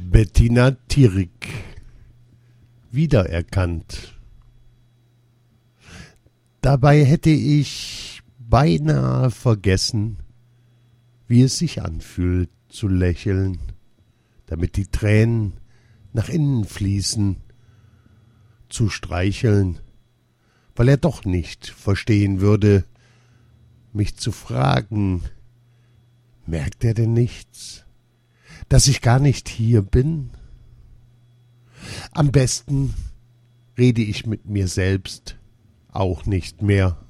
Bettina Tierig wiedererkannt. Dabei hätte ich beinahe vergessen, wie es sich anfühlt zu lächeln, damit die Tränen nach innen fließen, zu streicheln, weil er doch nicht verstehen würde, mich zu fragen, merkt er denn nichts, dass ich gar nicht hier bin? Am besten rede ich mit mir selbst auch nicht mehr.